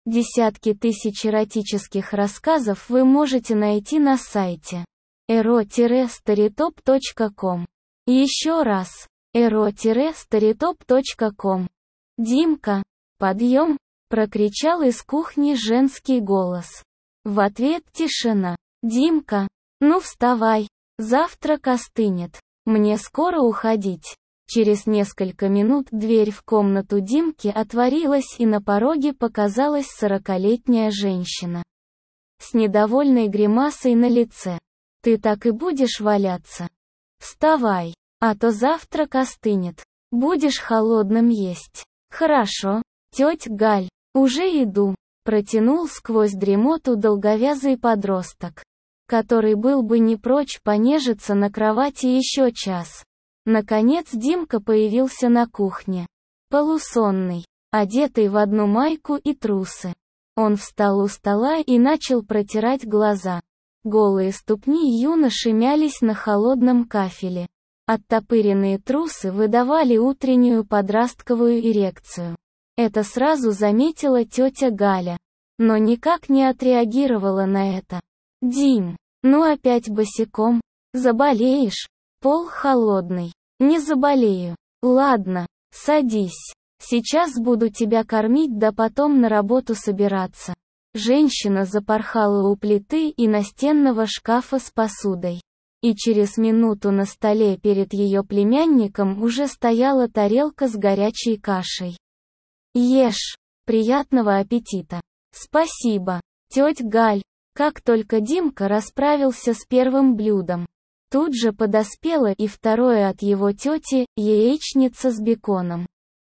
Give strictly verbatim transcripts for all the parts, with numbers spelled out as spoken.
Десятки тысяч эротических рассказов вы можете найти на сайте эро старитоп точка ком. Еще раз, эро старитоп точка ком. «Димка, подъем!» — прокричал из кухни женский голос. В ответ тишина. «Димка, ну вставай, завтрак остынет, мне скоро уходить». Через несколько минут дверь в комнату Димки отворилась, и на пороге показалась сорокалетняя женщина. С недовольной гримасой на лице. «Ты так и будешь валяться? Вставай, а то завтрак остынет. Будешь холодным есть». «Хорошо, тетя Галь, уже иду», — протянул сквозь дремоту долговязый подросток, который был бы не прочь понежиться на кровати еще час. Наконец Димка появился на кухне. Полусонный, одетый в одну майку и трусы. Он встал у стола и начал протирать глаза. Голые ступни юноши мялись на холодном кафеле. Оттопыренные трусы выдавали утреннюю подростковую эрекцию. Это сразу заметила тетя Галя, но никак не отреагировала на это. «Дим, ну опять босиком? Заболеешь? Пол холодный». «Не заболею. Ладно, садись. Сейчас буду тебя кормить, да потом на работу собираться». Женщина запорхала у плиты и настенного шкафа с посудой. И через минуту на столе перед ее племянником уже стояла тарелка с горячей кашей. «Ешь. Приятного аппетита». «Спасибо, тетя Галь». Как только Димка расправился с первым блюдом, тут же подоспела и второе от его тети, яичница с беконом.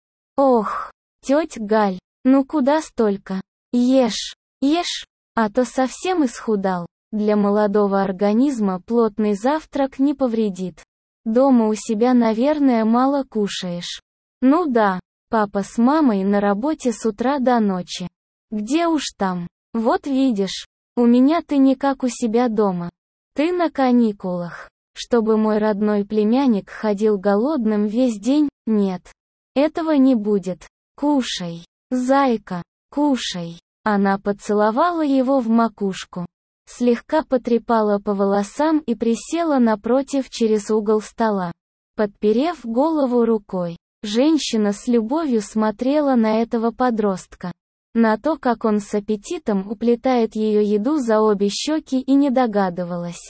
«Ох, тетя Галь, ну куда столько? Ешь, ешь, а то совсем исхудал». Для молодого организма плотный завтрак не повредит. Дома у себя, наверное, мало кушаешь. Ну да, папа с мамой на работе с утра до ночи. Где уж там. Вот видишь, у меня ты не как у себя дома. Ты на каникулах. Чтобы мой родной племянник ходил голодным весь день, нет. Этого не будет. Кушай, зайка, кушай. Она поцеловала его в макушку. Слегка потрепала по волосам и присела напротив через угол стола. Подперев голову рукой, женщина с любовью смотрела на этого подростка. На то, как он с аппетитом уплетает ее еду за обе щеки, и не догадывалась.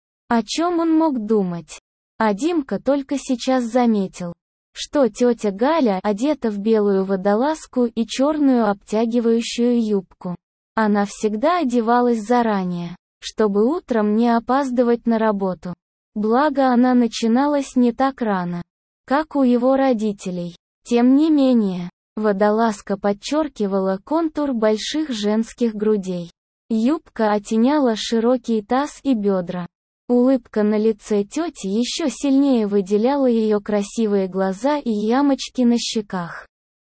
О чем он мог думать? А Димка только сейчас заметил, что тетя Галя одета в белую водолазку и черную обтягивающую юбку. Она всегда одевалась заранее, чтобы утром не опаздывать на работу. Благо она начиналась не так рано, как у его родителей. Тем не менее, водолазка подчеркивала контур больших женских грудей. Юбка оттеняла широкий таз и бедра. Улыбка на лице тети еще сильнее выделяла ее красивые глаза и ямочки на щеках.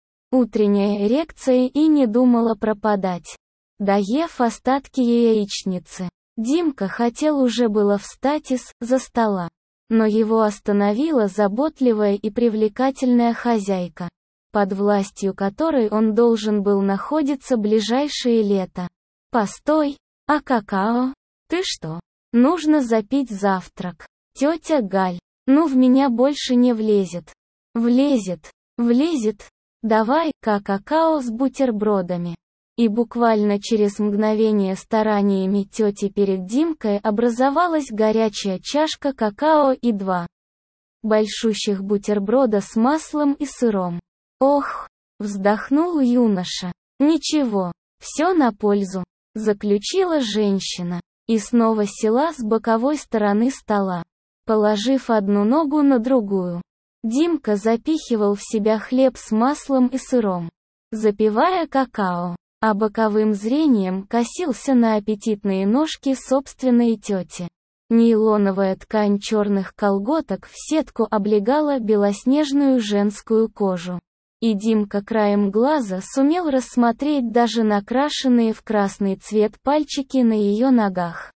Утренняя эрекция и не думала пропадать. Доев остатки яичницы, Димка хотел уже было встать из-за стола, но его остановила заботливая и привлекательная хозяйка, под властью которой он должен был находиться ближайшее лето. «Постой, а какао? Ты что? Нужно запить завтрак. Тетя Галь, ну в меня больше не влезет». «Влезет, влезет. Давай-ка какао с бутербродами». И буквально через мгновение стараниями тети перед Димкой образовалась горячая чашка какао и два большущих бутерброда с маслом и сыром. «Ох!» — вздохнул юноша. «Ничего, все на пользу», — заключила женщина, и снова села с боковой стороны стола, положив одну ногу на другую. Димка запихивал в себя хлеб с маслом и сыром, запивая какао, а боковым зрением косился на аппетитные ножки собственной тети. Нейлоновая ткань черных колготок в сетку облегала белоснежную женскую кожу. И Димка краем глаза сумел рассмотреть даже накрашенные в красный цвет пальчики на ее ногах.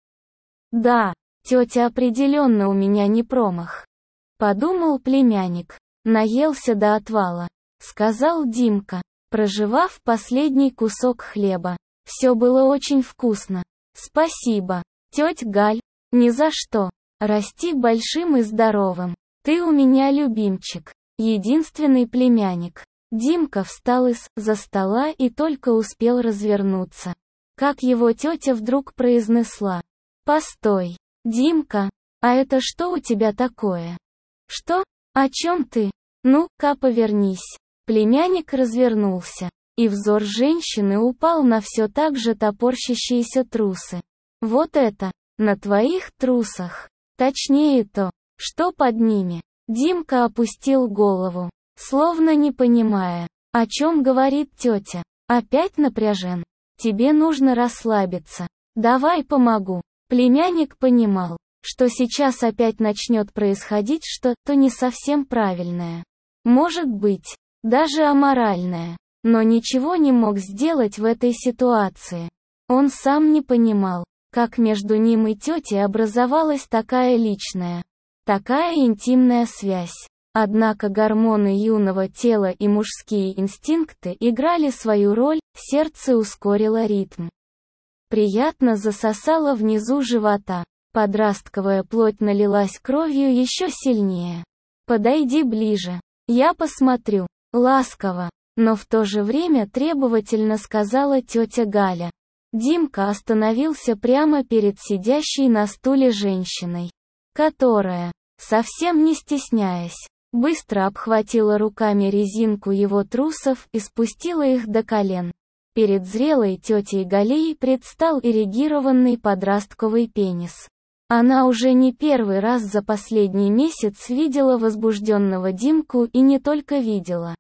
«Да, тетя определенно у меня не промах», — подумал племянник. «Наелся до отвала», — сказал Димка. прожевав последний кусок хлеба. Все было очень вкусно. Спасибо, тетя Галь. Ни за что. Расти большим и здоровым. Ты у меня любимчик. Единственный племянник. Димка встал из-за стола и только успел развернуться, как его тетя вдруг произнесла: «Постой, Димка, а это что у тебя такое?» «Что? О чем ты? Ну-ка повернись». Племянник развернулся, и взор женщины упал на все так же топорщащиеся трусы. «Вот это, на твоих трусах. Точнее то, что под ними». Димка опустил голову, словно не понимая, о чем говорит тетя. «Опять напряжен? Тебе нужно расслабиться. Давай помогу». Племянник понимал, что сейчас опять начнет происходить что-то не совсем правильное. Может быть, даже аморальное. Но ничего не мог сделать в этой ситуации. Он сам не понимал, как между ним и тетей образовалась такая личная, такая интимная связь. Однако гормоны юного тела и мужские инстинкты играли свою роль, сердце ускорило ритм. Приятно засосало внизу живота. Подростковая плоть налилась кровью еще сильнее. «Подойди ближе. Я посмотрю», — ласково, но в то же время требовательно сказала тетя Галя. Димка остановился прямо перед сидящей на стуле женщиной, которая, совсем не стесняясь, быстро обхватила руками резинку его трусов и спустила их до колен. Перед зрелой тетей Галей предстал эрегированный подростковый пенис. Она уже не первый раз за последний месяц видела возбужденного Димку и не только видела,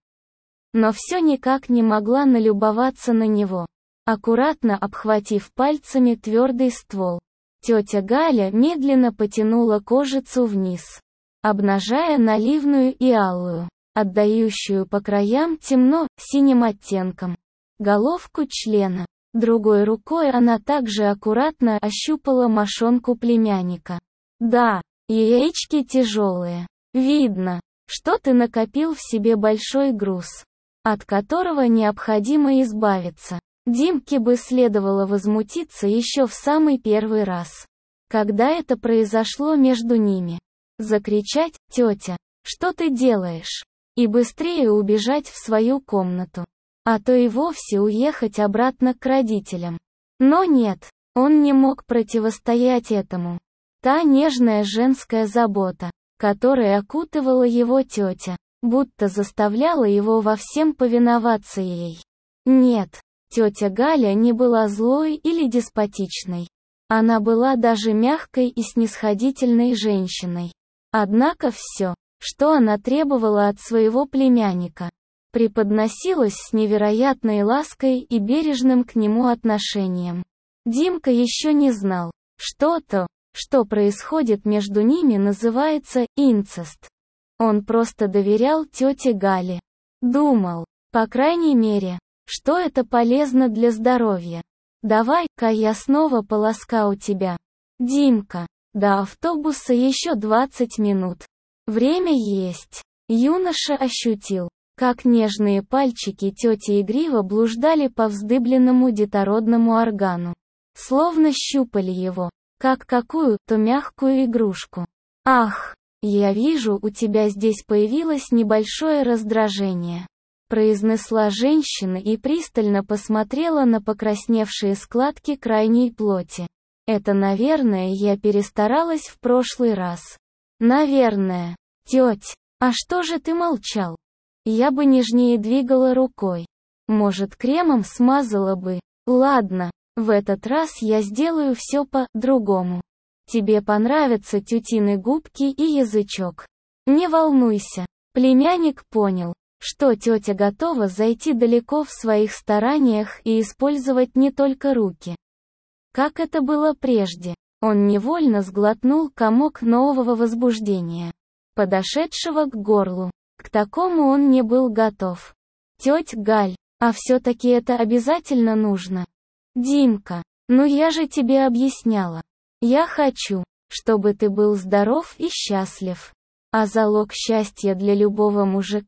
но все никак не могла налюбоваться на него. Аккуратно обхватив пальцами твердый ствол, тетя Галя медленно потянула кожицу вниз, обнажая наливную и алую, отдающую по краям темно-синим оттенком, головку члена. Другой рукой она также аккуратно ощупала мошонку племянника. «Да, яички тяжелые. Видно, что ты накопил в себе большой груз, от которого необходимо избавиться». Димке бы следовало возмутиться еще в самый первый раз, когда это произошло между ними. Закричать: «Тетя, что ты делаешь?» и быстрее убежать в свою комнату. А то и вовсе уехать обратно к родителям. Но нет, он не мог противостоять этому. Та нежная женская забота, которой окутывала его тетя, будто заставляла его во всем повиноваться ей. Нет, тетя Галя не была злой или деспотичной. Она была даже мягкой и снисходительной женщиной. Однако все, что она требовала от своего племянника, преподносилось с невероятной лаской и бережным к нему отношением. Димка еще не знал, что то, что происходит между ними, называется инцест. Он просто доверял тете Гале. Думал, по крайней мере, что это полезно для здоровья. «Давай-ка я снова поласкаю тебя, Димка. До автобуса еще двадцать минут. Время есть». Юноша ощутил, как нежные пальчики тети игриво блуждали по вздыбленному детородному органу, словно щупали его, как какую-то мягкую игрушку. «Ах, я вижу, у тебя здесь появилось небольшое раздражение», произнесла женщина и пристально посмотрела на покрасневшие складки крайней плоти. «Это, наверное, я перестаралась в прошлый раз». «Наверное. Теть, а что же ты молчал? Я бы нежнее двигала рукой. Может, кремом смазала бы. Ладно, в этот раз я сделаю все по-другому. Тебе понравятся тютины губки и язычок. Не волнуйся». Племянник понял, что тетя готова зайти далеко в своих стараниях и использовать не только руки, как это было прежде. Он невольно сглотнул комок нового возбуждения, подошедшего к горлу. К такому он не был готов. «Тетя Галь, а все-таки это обязательно нужно?» «Димка, ну я же тебе объясняла. Я хочу, чтобы ты был здоров и счастлив. А залог счастья для любого мужика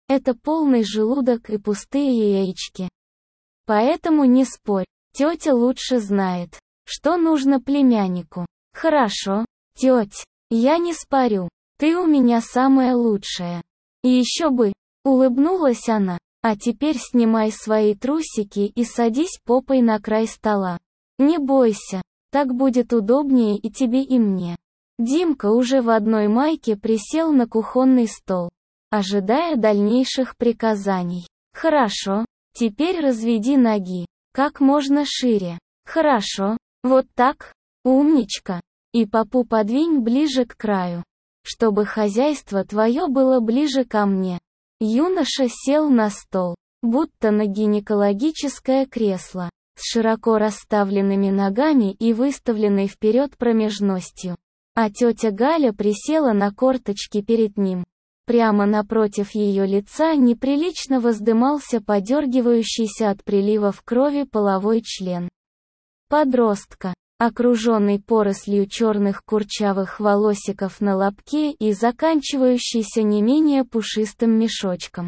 Это полный желудок и пустые яички. Поэтому не спорь, тетя лучше знает, что нужно племяннику. Хорошо, теть, я не спорю, ты у меня самая лучшая. И еще бы, улыбнулась она, а теперь снимай свои трусики и садись попой на край стола. Не бойся, так будет удобнее и тебе, и мне. Димка уже в одной майке присел на кухонный стол, ожидая дальнейших приказаний. Хорошо, теперь разведи ноги, как можно шире. Хорошо, вот так, умничка. И попу подвинь ближе к краю, чтобы хозяйство твое было ближе ко мне. Юноша сел на стол, будто на гинекологическое кресло, с широко расставленными ногами и выставленной вперед промежностью. А тетя Галя присела на корточки перед ним. Прямо напротив ее лица неприлично воздымался подергивающийся от приливов крови половой член подростка, окруженный порослью черных курчавых волосиков на лобке и заканчивающийся не менее пушистым мешочком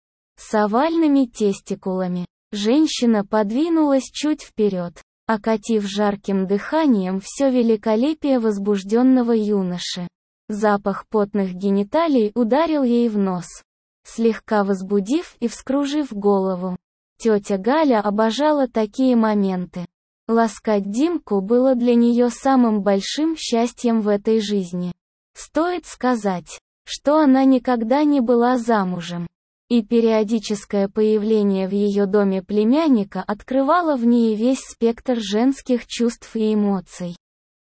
с овальными тестикулами. Женщина подвинулась чуть вперед, окатив жарким дыханием все великолепие возбужденного юноши. Запах потных гениталий ударил ей в нос, слегка возбудив и вскружив голову. Тетя Галя обожала такие моменты. Ласкать Димку было для нее самым большим счастьем в этой жизни. Стоит сказать, что она никогда не была замужем. И периодическое появление в ее доме племянника открывало в ней весь спектр женских чувств и эмоций.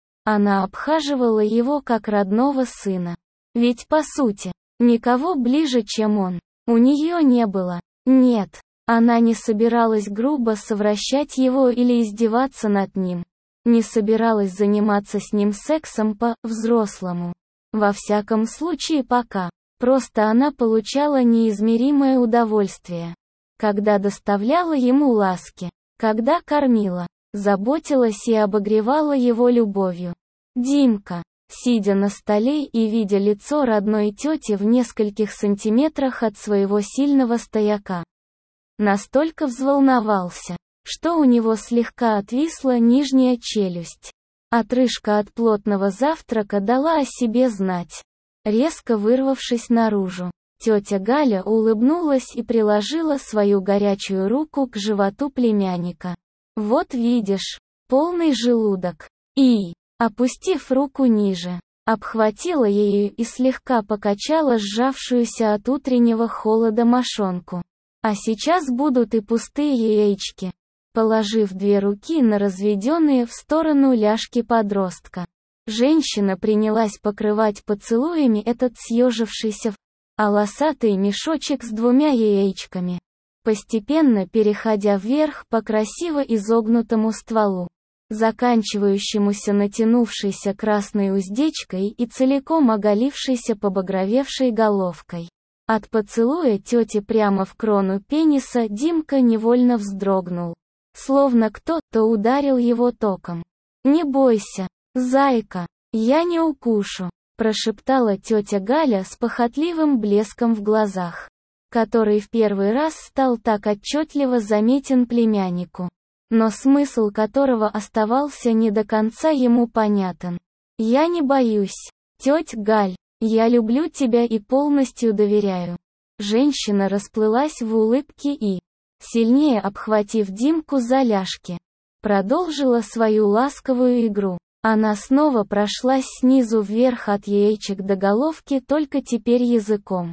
Она обхаживала его как родного сына. Ведь по сути, никого ближе, чем он, у нее не было. Нет, она не собиралась грубо совращать его или издеваться над ним. Не собиралась заниматься с ним сексом по-взрослому. Во всяком случае пока. Просто она получала неизмеримое удовольствие, когда доставляла ему ласки, когда кормила, заботилась и обогревала его любовью. Димка, сидя на столе и видя лицо родной тети в нескольких сантиметрах от своего сильного стояка, настолько взволновался, что у него слегка отвисла нижняя челюсть. Отрыжка от плотного завтрака дала о себе знать. Резко вырвавшись наружу, тетя Галя улыбнулась и приложила свою горячую руку к животу племянника. «Вот видишь, полный желудок». И, опустив руку ниже, обхватила ею и слегка покачала сжавшуюся от утреннего холода мошонку. «А сейчас будут и пустые яички», положив две руки на разведенные в сторону ляжки подростка. Женщина принялась покрывать поцелуями этот съежившийся в волосатый мешочек с двумя яичками, постепенно переходя вверх по красиво изогнутому стволу, заканчивающемуся натянувшейся красной уздечкой и целиком оголившейся побагровевшей головкой. От поцелуя тети прямо в крону пениса Димка невольно вздрогнул, словно кто-то ударил его током. «Не бойся, зайка, я не укушу», прошептала тетя Галя с похотливым блеском в глазах, который в первый раз стал так отчетливо заметен племяннику, но смысл которого оставался не до конца ему понятен. «Я не боюсь, тетя Галь, я люблю тебя и полностью доверяю». Женщина расплылась в улыбке и, сильнее обхватив Димку за ляжки, продолжила свою ласковую игру. Она снова прошлась снизу вверх от яичек до головки, только теперь языком.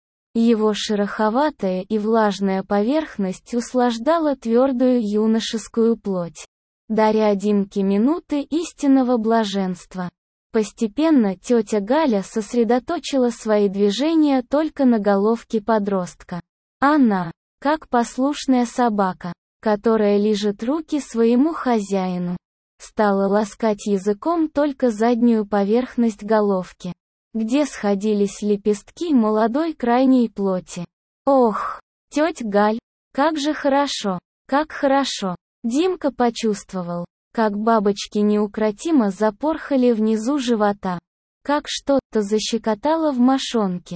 Его шероховатая и влажная поверхность услаждала твердую юношескую плоть, даря Димке минуты истинного блаженства. Постепенно тетя Галя сосредоточила свои движения только на головке подростка. Она, как послушная собака, которая лижет руки своему хозяину, стала ласкать языком только заднюю поверхность головки, где сходились лепестки молодой крайней плоти. «Ох, тетя Галь, как же хорошо, как хорошо!» Димка почувствовал, как бабочки неукротимо запорхали внизу живота, как что-то защекотало в мошонке.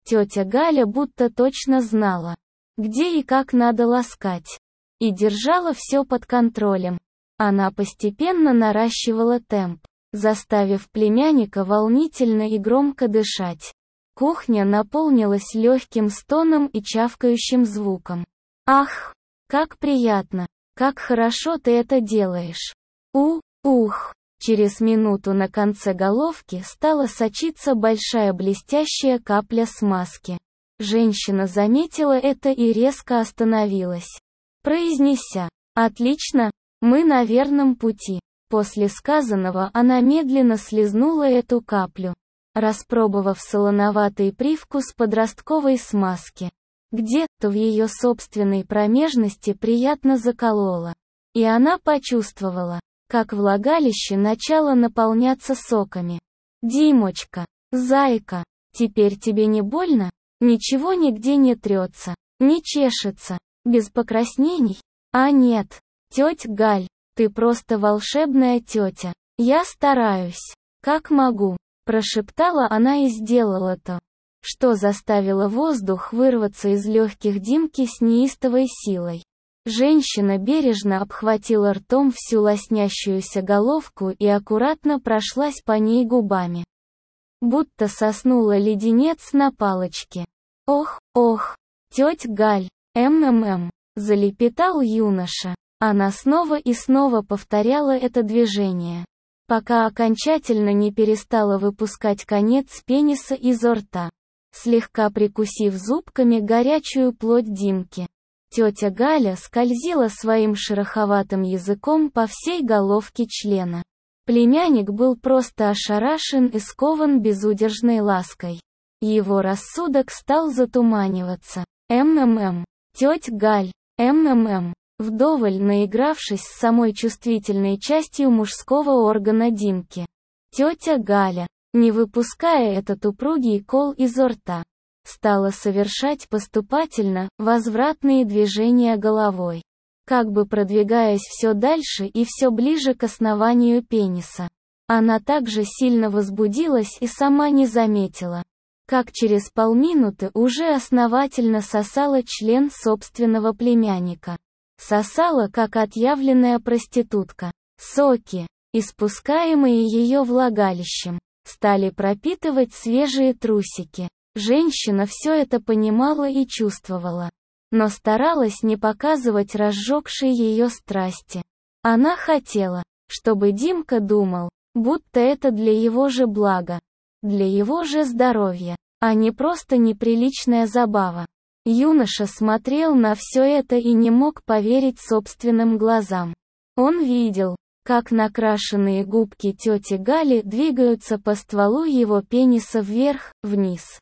Тетя Галя будто точно знала, где и как надо ласкать. И держала все под контролем. Она постепенно наращивала темп, заставив племянника волнительно и громко дышать. Кухня наполнилась легким стоном и чавкающим звуком. «Ах, как приятно! Как хорошо ты это делаешь!» У, ух! Через минуту на конце головки стала сочиться большая блестящая капля смазки. Женщина заметила это и резко остановилась, произнеся: «Отлично, мы на верном пути». После сказанного она медленно слезнула эту каплю, распробовав солоноватый привкус подростковой смазки. Где-то в ее собственной промежности приятно заколола. И она почувствовала, как влагалище начало наполняться соками. «Димочка, зайка, теперь тебе не больно? Ничего нигде не трется, не чешется, без покраснений?» «А нет, тетя Галь, ты просто волшебная тетя. Я стараюсь, как могу», — прошептала она и сделала то, что заставило воздух вырваться из легких Димки с неистовой силой. Женщина бережно обхватила ртом всю лоснящуюся головку и аккуратно прошлась по ней губами, будто соснула леденец на палочке. «Ох, ох, тетя Галь, м-м-м», — залепетал юноша. Она снова и снова повторяла это движение, пока окончательно не перестала выпускать конец пениса изо рта, слегка прикусив зубками горячую плоть Димки. Тетя Галя скользила своим шероховатым языком по всей головке члена. Племянник был просто ошарашен и скован безудержной лаской. Его рассудок стал затуманиваться. «М-м-м, тетя Галь, м-м-м», вдоволь наигравшись с самой чувствительной частью мужского органа Димки. Тетя Галя, не выпуская этот упругий кол изо рта, стала совершать поступательно возвратные движения головой, как бы продвигаясь все дальше и все ближе к основанию пениса. Она также сильно возбудилась и сама не заметила, как через полминуты уже основательно сосала член собственного племянника. Сосала, как отъявленная проститутка. Соки, испускаемые ее влагалищем, стали пропитывать свежие трусики. Женщина все это понимала и чувствовала, но старалась не показывать разжегшей ее страсти. Она хотела, чтобы Димка думал, будто это для его же блага, для его же здоровья, а не просто неприличная забава. Юноша смотрел на все это и не мог поверить собственным глазам. Он видел, как накрашенные губки тети Гали двигаются по стволу его пениса вверх-вниз.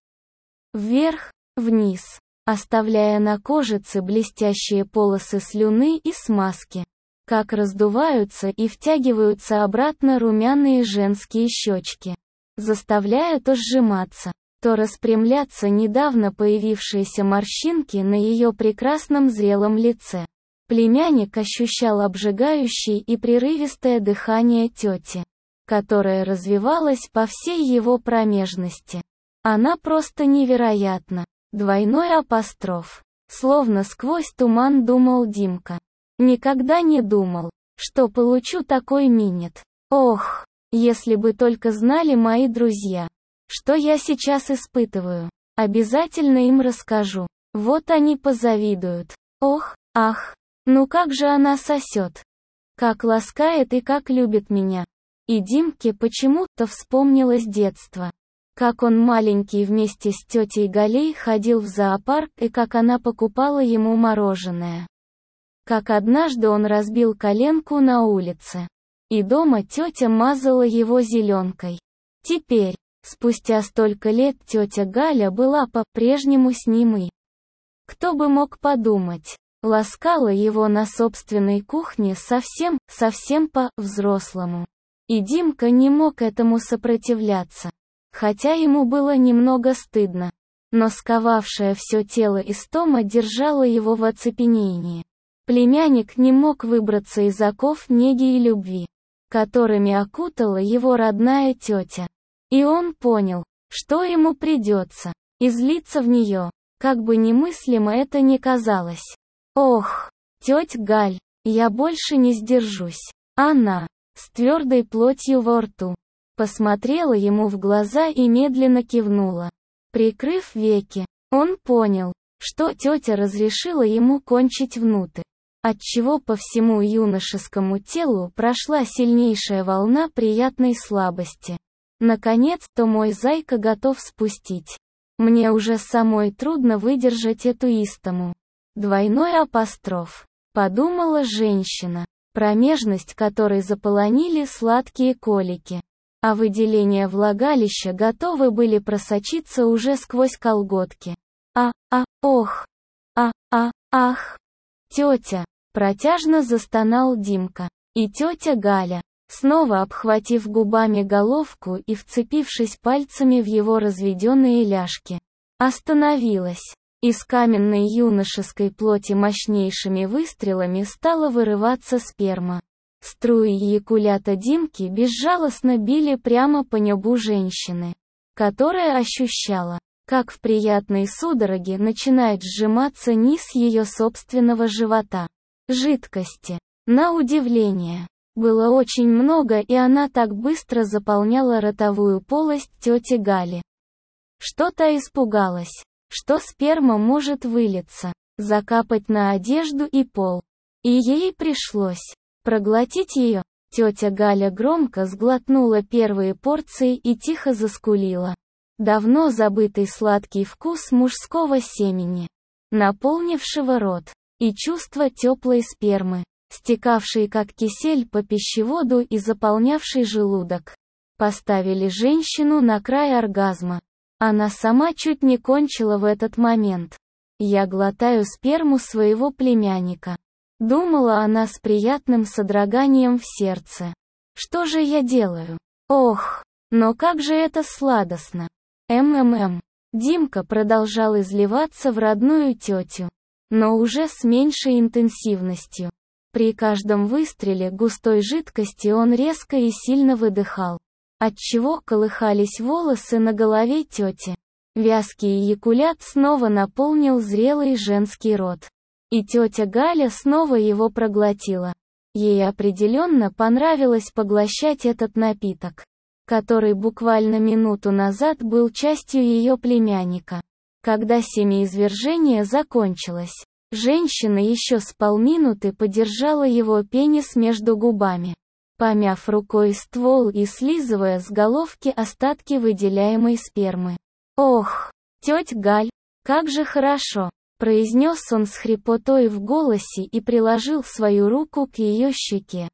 Вверх-вниз, оставляя на кожице блестящие полосы слюны и смазки. Как раздуваются и втягиваются обратно румяные женские щечки, заставляя то сжиматься, то распрямляться недавно появившиеся морщинки на ее прекрасном зрелом лице. Племянник ощущал обжигающее и прерывистое дыхание тети, которое развивалось по всей его промежности. Она просто невероятна. Двойной апостроф. Словно сквозь туман думал Димка. Никогда не думал, что получу такой минет. Ох, если бы только знали мои друзья, что я сейчас испытываю. Обязательно им расскажу. Вот они позавидуют. Ох, ах, ну как же она сосет. Как ласкает и как любит меня. И Димке почему-то вспомнилось детство. Как он маленький вместе с тетей Галей ходил в зоопарк и как она покупала ему мороженое. Как однажды он разбил коленку на улице. И дома тетя мазала его зеленкой. Теперь, спустя столько лет, тетя Галя была по-прежнему с ним и, кто бы мог подумать, ласкала его на собственной кухне совсем, совсем по-взрослому. И Димка не мог этому сопротивляться. Хотя ему было немного стыдно, но сковавшая все тело истома держала его в оцепенении. Племянник не мог выбраться из оков неги и любви, которыми окутала его родная тетя. И он понял, что ему придется, и злиться в нее, как бы немыслимо это ни казалось. Ох, тетя Галь, я больше не сдержусь. Она, с твердой плотью во рту, посмотрела ему в глаза и медленно кивнула. Прикрыв веки, он понял, что тетя разрешила ему кончить внутрь, отчего по всему юношескому телу прошла сильнейшая волна приятной слабости. Наконец-то мой зайка готов спустить. Мне уже самой трудно выдержать эту истому. Двойной апостроф. Подумала женщина, промежность которой заполонили сладкие колики, а выделения влагалища готовы были просочиться уже сквозь колготки. А, а, ох, а, а, ах. Тетя, протяжно застонал Димка. И тетя Галя, снова обхватив губами головку и вцепившись пальцами в его разведенные ляжки, остановилась. Из каменной юношеской плоти мощнейшими выстрелами стала вырываться сперма. Струи эякулята Димки безжалостно били прямо по небу женщины, которая ощущала, как в приятной судороге начинает сжиматься низ ее собственного живота. Жидкости, на удивление, было очень много, и она так быстро заполняла ротовую полость тети Гали. Что-то испугалась, что сперма может вылиться, закапать на одежду и пол. И ей пришлось проглотить ее. Тетя Галя громко сглотнула первые порции и тихо заскулила. Давно забытый сладкий вкус мужского семени, наполнившего рот, и чувство теплой спермы, стекавшей как кисель по пищеводу и заполнявшей желудок, поставили женщину на край оргазма. Она сама чуть не кончила в этот момент. Я глотаю сперму своего племянника. Думала она с приятным содроганием в сердце. Что же я делаю? Ох, но как же это сладостно. МММ. Димка продолжал изливаться в родную тетю, но уже с меньшей интенсивностью. При каждом выстреле густой жидкости он резко и сильно выдыхал, отчего колыхались волосы на голове тети. Вязкий эякулят снова наполнил зрелый женский рот. И тетя Галя снова его проглотила. Ей определенно понравилось поглощать этот напиток, который буквально минуту назад был частью ее племянника. Когда семяизвержение закончилось, женщина еще с полминуты подержала его пенис между губами, помяв рукой ствол и слизывая с головки остатки выделяемой спермы. «Ох, тетя Галь, как же хорошо!» произнес он с хрипотой в голосе и приложил свою руку к ее щеке,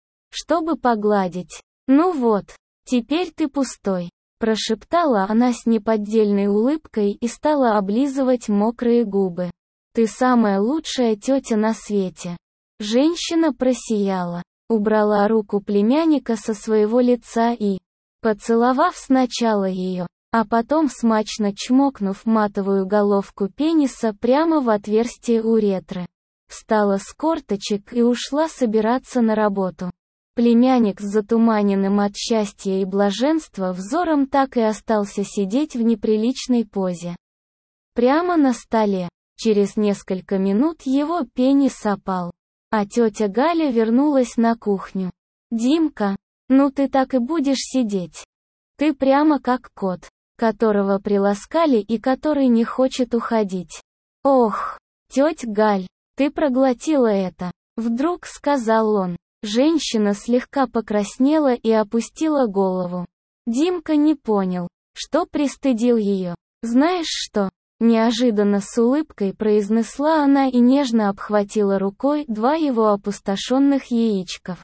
чтобы погладить. «Ну вот, теперь ты пустой», прошептала она с неподдельной улыбкой и стала облизывать мокрые губы. «Ты самая лучшая тетя на свете». Женщина просияла, убрала руку племянника со своего лица и, поцеловав сначала ее, а потом смачно чмокнув матовую головку пениса прямо в отверстие уретры, встала с корточек и ушла собираться на работу. Племянник с затуманенным от счастья и блаженства взором так и остался сидеть в неприличной позе. Прямо на столе. Через несколько минут его пенис опал, а тетя Галя вернулась на кухню. «Димка, ну ты так и будешь сидеть. Ты прямо как кот, которого приласкали и который не хочет уходить». «Ох, тетя Галь, ты проглотила это», вдруг сказал он. Женщина слегка покраснела и опустила голову. Димка не понял, что пристыдил ее. «Знаешь что?» Неожиданно с улыбкой произнесла она и нежно обхватила рукой два его опустошенных яичков,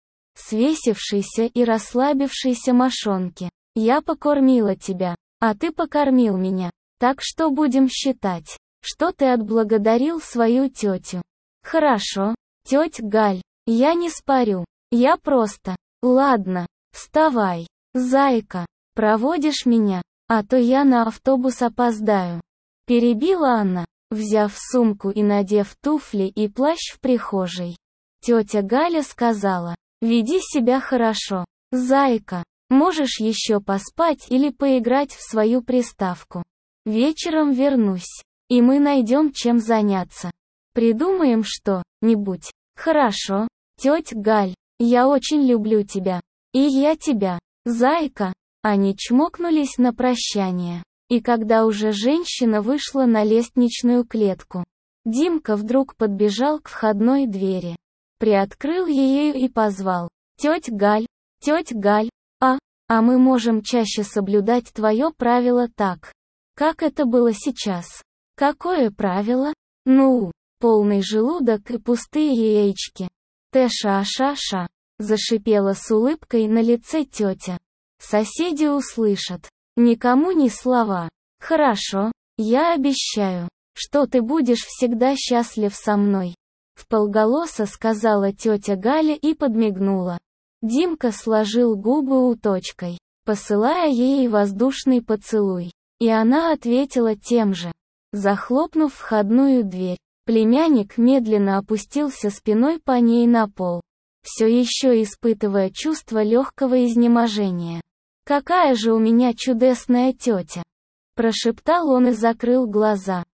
свесившейся и расслабившейся мошонки. «Я покормила тебя, а ты покормил меня, так что будем считать, что ты отблагодарил свою тетю». «Хорошо, тетя Галь, я не спорю, я просто...» «Ладно, вставай, зайка, проводишь меня, а то я на автобус опоздаю». Перебила она, взяв сумку и надев туфли и плащ в прихожей. Тетя Галя сказала: «Веди себя хорошо, зайка, можешь еще поспать или поиграть в свою приставку. Вечером вернусь. И мы найдем чем заняться. Придумаем что-нибудь. Хорошо, тетя Галь, я очень люблю тебя. И я тебя, зайка. Они чмокнулись на прощание. И когда уже женщина вышла на лестничную клетку, Димка вдруг подбежал к входной двери. Приоткрыл ее и позвал. Тетя Галь, тетя Галь, а, а мы можем чаще соблюдать твое правило так, как это было сейчас. Какое правило? Ну, полный желудок и пустые яички. Тэ-ша-ша-ша, зашипела с улыбкой на лице тетя. Соседи услышат. Никому ни слова. Хорошо, я обещаю, что ты будешь всегда счастлив со мной. Вполголоса сказала тетя Галя и подмигнула. Димка сложил губы уточкой, посылая ей воздушный поцелуй. И она ответила тем же. Захлопнув входную дверь, племянник медленно опустился спиной по ней на пол, все еще испытывая чувство легкого изнеможения. «Какая же у меня чудесная тетя!» Прошептал он и закрыл глаза.